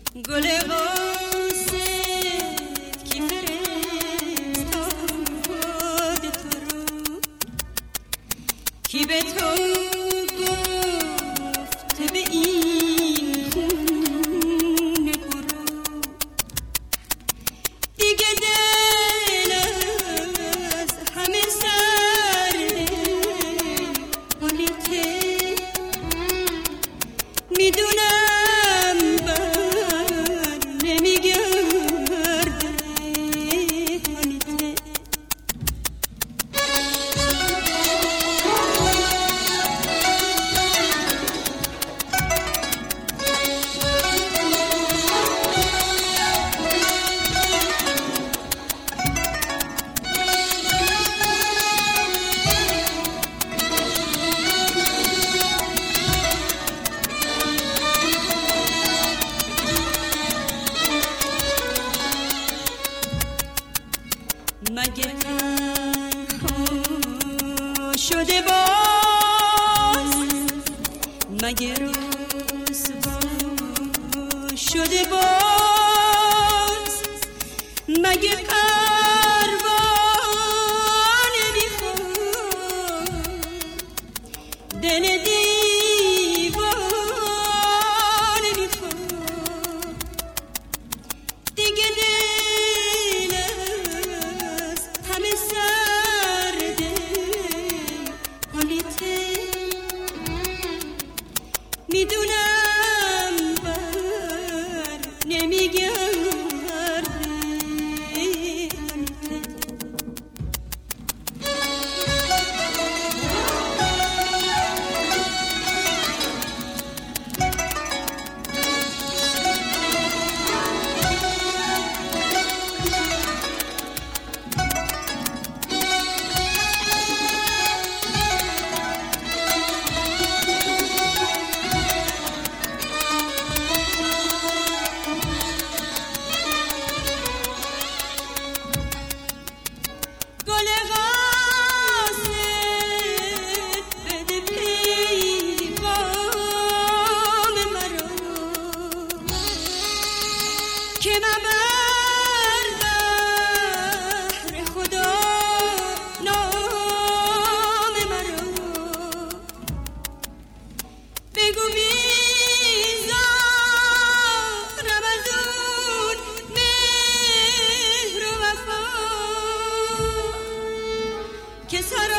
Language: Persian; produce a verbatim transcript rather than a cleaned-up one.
گل قاصد کی فرستاد تو رو، کی به تو گفت به این خونه برو. دیگه دل از همه سرده حالیته، میدونم بر نمیگرده حالیته. مگه تنها شده باز، مگه رسوا شده باز، مگه پروانه میخواد دل دیوانه میخواد. دیگه دل از همه سرده حالیته، میدونم بر نمیگرده حالیته. گل قاصد بده پیغام مرا که من بر بحر خدا نام مرا. بگو بیزارم از اون مهر و وفا که سر